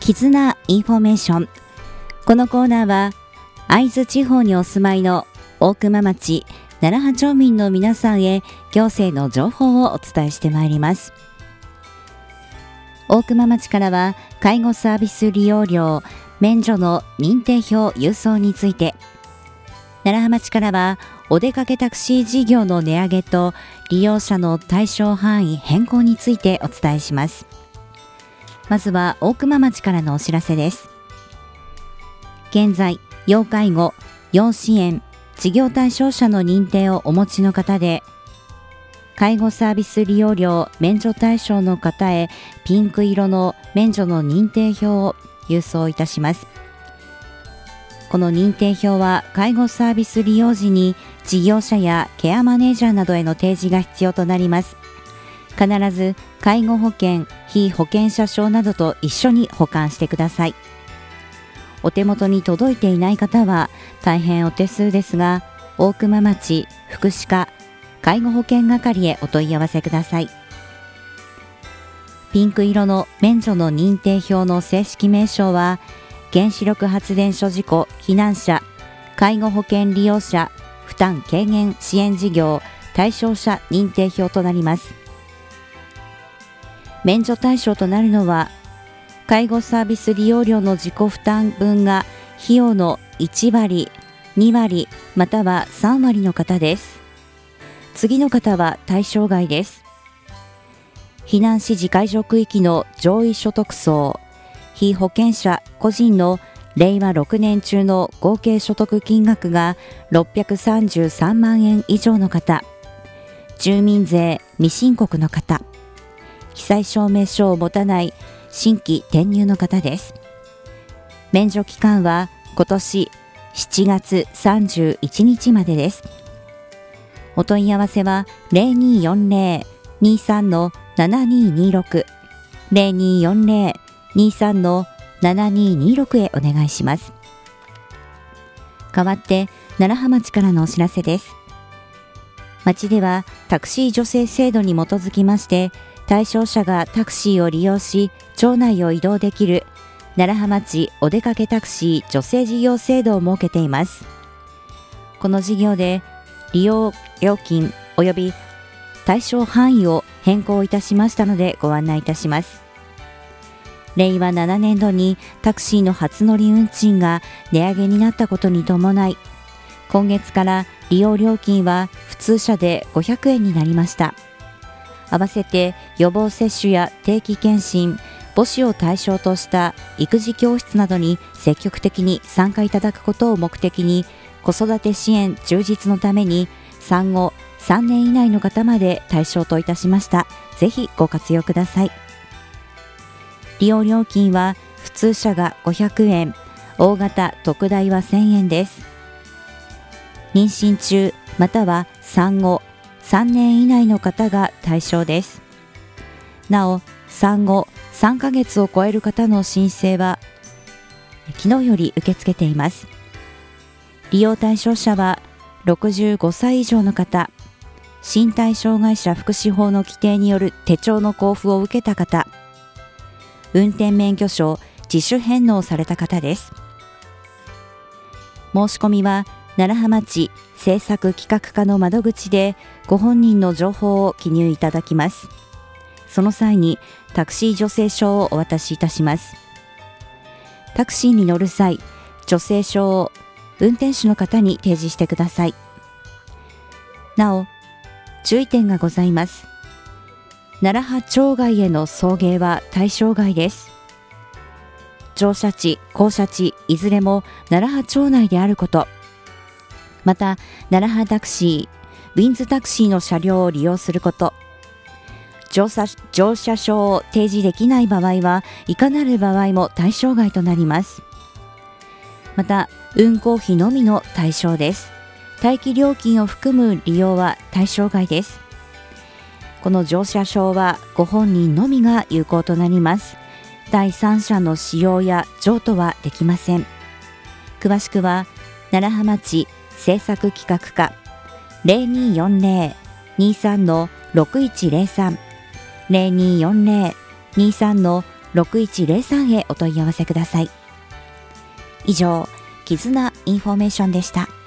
絆インフォメーション。このコーナーは会津地方にお住まいの大熊町楢葉町民の皆さんへ行政の情報をお伝えしてまいります。大熊町からは介護サービス利用料免除の認定表郵送について、楢葉町からはお出かけタクシー事業の値上げと利用者の対象範囲変更についてお伝えします。まずは大熊町からのお知らせです。現在、要介護、要支援、事業対象者の認定をお持ちの方で、介護サービス利用料免除対象の方へピンク色の免除の認定表を郵送いたします。この認定表は介護サービス利用時に事業者やケアマネージャーなどへの提示が必要となります。必ず介護保険、被保険者証などと一緒に保管してください。お手元に届いていない方は大変お手数ですが、大熊町福祉課介護保険係へお問い合わせください。ピンク色の免除の認定表の正式名称は、原子力発電所事故避難者介護保険利用者負担軽減支援事業対象者認定表となります。免除対象となるのは、介護サービス利用料の自己負担分が費用の1割、2割または3割の方です。次の方は対象外です。避難指示解除区域の上位所得層、被保険者個人の令和6年中の合計所得金額が633万円以上の方、住民税未申告の方、記載証明書を持たない新規転入の方です。免除期間は今年7月31日までです。お問い合わせは 0240-23-7226 0240-23-7226 へお願いします。代わって楢葉町からのお知らせです。町ではタクシー助成制度に基づきまして、対象者がタクシーを利用し町内を移動できる楢葉町お出かけタクシー助成事業制度を設けています。この事業で利用料金及び対象範囲を変更いたしましたのでご案内いたします。令和7年度にタクシーの初乗り運賃が値上げになったことに伴い、今月から利用料金は普通車で500円になりました。合わせて予防接種や定期検診、母子を対象とした育児教室などに積極的に参加いただくことを目的に、子育て支援充実のために産後3年以内の方まで対象といたしました。ぜひご活用ください。利用料金は普通車が500円、大型特大は1000円です。妊娠中または産後3年以内の方が対象です。なお、産後3ヶ月を超える方の申請は昨日より受け付けています。利用対象者は65歳以上の方、身体障害者福祉法の規定による手帳の交付を受けた方、運転免許証自主返納された方です。申し込みは楢葉町政策企画課の窓口でご本人の情報を記入いただきます。その際にタクシー助成証をお渡しいたします。タクシーに乗る際、助成証を運転手の方に提示してください。なお、注意点がございます。楢葉町外への送迎は対象外です。乗車地、降車地いずれも楢葉町内であること、また楢葉タクシー、ウィンズタクシーの車両を利用すること、乗車証を提示できない場合はいかなる場合も対象外となります。また運行費のみの対象です。待機料金を含む利用は対象外です。この乗車証はご本人のみが有効となります。第三者の使用や譲渡はできません。詳しくは楢葉町政策企画課 0240-23-6103 0240-23 6103へお問い合わせください。以上、絆インフォメーションでした。